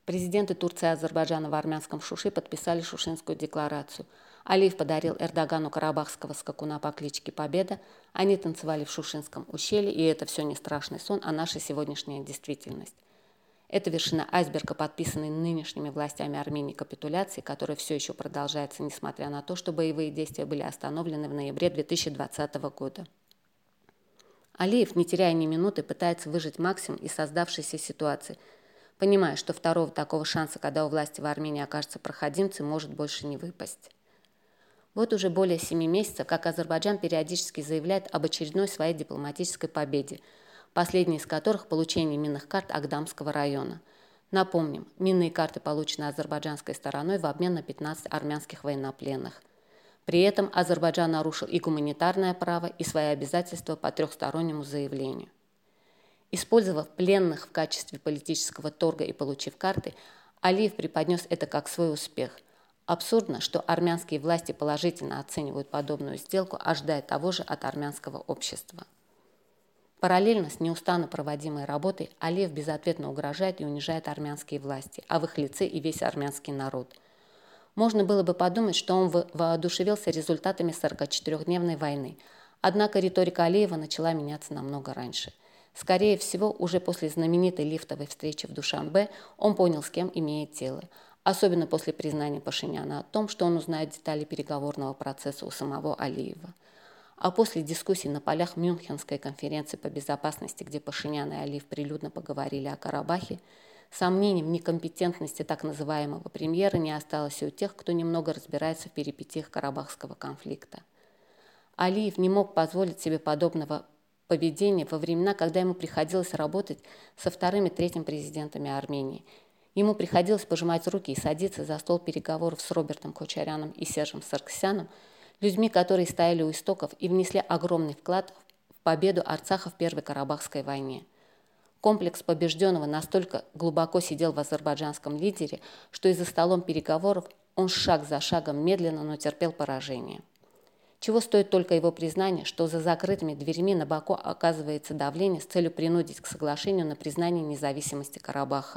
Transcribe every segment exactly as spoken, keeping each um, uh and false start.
Президенты Турции и Азербайджана в армянском Шуши подписали Шушинскую декларацию. Алиев подарил Эрдогану карабахского скакуна по кличке Победа. Они танцевали в Шушинском ущелье, и это все не страшный сон, а наша сегодняшняя действительность. Это вершина айсберга, подписанной нынешними властями Армении капитуляции, которая все еще продолжается, несмотря на то, что боевые действия были остановлены в ноябре две тысячи двадцатого года. Алиев, не теряя ни минуты, пытается выжать максимум из создавшейся ситуации, понимая, что второго такого шанса, когда у власти в Армении окажутся проходимцы, может больше не выпасть. Вот уже более семи месяцев, как Азербайджан периодически заявляет об очередной своей дипломатической победе, последняя из которых – получение минных карт Агдамского района. Напомним, минные карты получены азербайджанской стороной в обмен на пятнадцать армянских военнопленных. При этом Азербайджан нарушил и гуманитарное право, и свои обязательства по трехстороннему заявлению. Использовав пленных в качестве политического торга и получив карты, Алиев преподнес это как свой успех. Абсурдно, что армянские власти положительно оценивают подобную сделку, ожидая того же от армянского общества. Параллельно с неустанно проводимой работой Алиев безответно угрожает и унижает армянские власти, а в их лице и весь армянский народ. Можно было бы подумать, что он воодушевился результатами сорокачетырёхдневной войны, однако риторика Алиева начала меняться намного раньше. Скорее всего, уже после знаменитой лифтовой встречи в Душанбе он понял, с кем имеет дело, особенно после признания Пашиняна о том, что он узнает детали переговорного процесса у самого Алиева. А после дискуссий на полях Мюнхенской конференции по безопасности, где Пашинян и Алиев прилюдно поговорили о Карабахе, сомнений в некомпетентности так называемого премьера не осталось и у тех, кто немного разбирается в перипетиях карабахского конфликта. Алиев не мог позволить себе подобного поведения во времена, когда ему приходилось работать со вторым и третьим президентами Армении. Ему приходилось пожимать руки и садиться за стол переговоров с Робертом Кочаряном и Сержем Сарксяном, людьми, которые стояли у истоков и внесли огромный вклад в победу Арцаха в Первой Карабахской войне. Комплекс побежденного настолько глубоко сидел в азербайджанском лидере, что и за столом переговоров он шаг за шагом медленно, но терпел поражение. Чего стоит только его признание, что за закрытыми дверьми на Баку оказывается давление с целью принудить к соглашению на признание независимости Карабаха.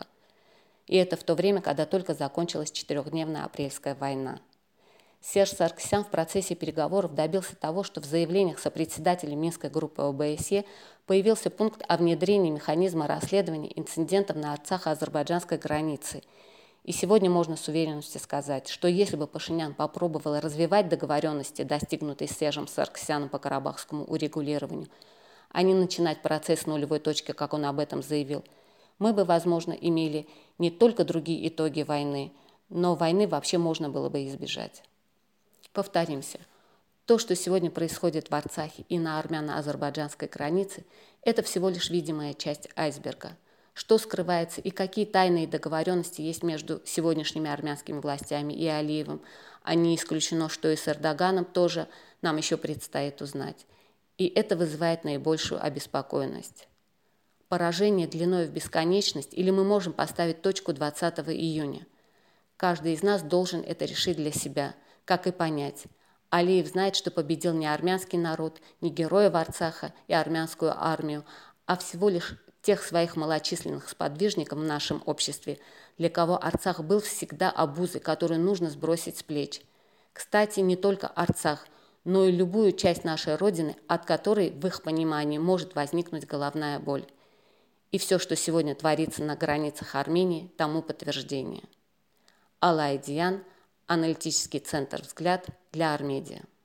И это в то время, когда только закончилась четырехдневная апрельская война. Серж Сарксян в процессе переговоров добился того, что в заявлениях сопредседателя Минской группы о бэ эс е появился пункт о внедрении механизма расследования инцидентов на арцахо-азербайджанской границе. И сегодня можно с уверенностью сказать, что если бы Пашинян попробовал развивать договоренности, достигнутые Сержем Сарксяном по карабахскому урегулированию, а не начинать процесс с нулевой точки, как он об этом заявил, мы бы, возможно, имели не только другие итоги войны, но войны вообще можно было бы избежать. Повторимся, то, что сегодня происходит в Арцахе и на армяно-азербайджанской границе, это всего лишь видимая часть айсберга. Что скрывается и какие тайные договоренности есть между сегодняшними армянскими властями и Алиевым, а не исключено, что и с Эрдоганом тоже нам еще предстоит узнать. И это вызывает наибольшую обеспокоенность. Поражение длиной в бесконечность, или мы можем поставить точку двадцатого июня. Каждый из нас должен это решить для себя, как и понять. Алиев знает, что победил не армянский народ, не героев Арцаха и армянскую армию, а всего лишь тех своих малочисленных сподвижников в нашем обществе, для кого Арцах был всегда обузой, которую нужно сбросить с плеч. Кстати, не только Арцах, но и любую часть нашей Родины, от которой, в их понимании, может возникнуть головная боль. И все, что сегодня творится на границах Армении, тому подтверждение. Алла Айдиян, аналитический центр «Взгляд» для Армедиа.